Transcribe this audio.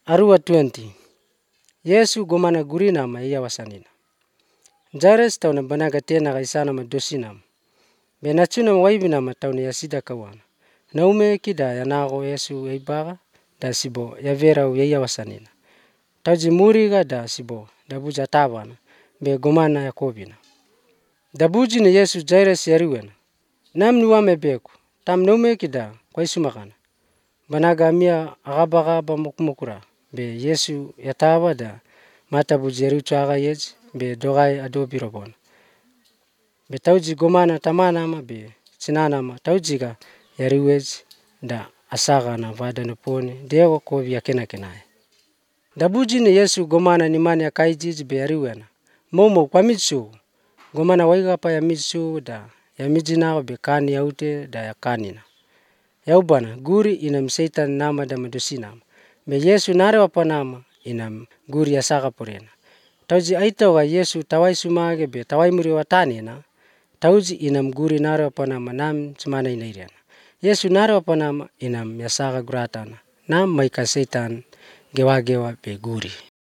Arua 20. Yesu gomana gurinama iyawasanina. Jairus tauna banaga tena kaisanama dosinama. Benachunama waibinama tauna yasida kawana. Naume kida yanago Yesu eibaga da sibo yaverau yayawasanina. Tauji muriga da sibo dabuja tabana be gomana yakobina. Dabuji ni Yesu Jairus yariwena. Nam nuwame beku tam naume kida kwaisumakana. Banaga amia agaba mukmukura be Yesu yataba da matabuji yariuchaga yeji be dogai adobirobona. Be tauji gomana tamanama be sinanama taujiga yariweji da asagana vadanuponi dego kovi yakena. Dabuji ni Yesu gomana nimani akaijiji be yariwena. Momo kwamitsu gomana waigapa yamitsu da yamijinago be kani yaute da yakanina. Yaubana guri inam seitan nama da madosinama. Be Yesu narewapa nama inam guri yasaga purena. Tauji aitawa Yesu tawai sumage be tawai muri watanina. Tauji inam guri narewapa nama nam cimana inairiana. Yesu narewapa nama inam yasaga guratana. Nam maika seitan gewa be guri.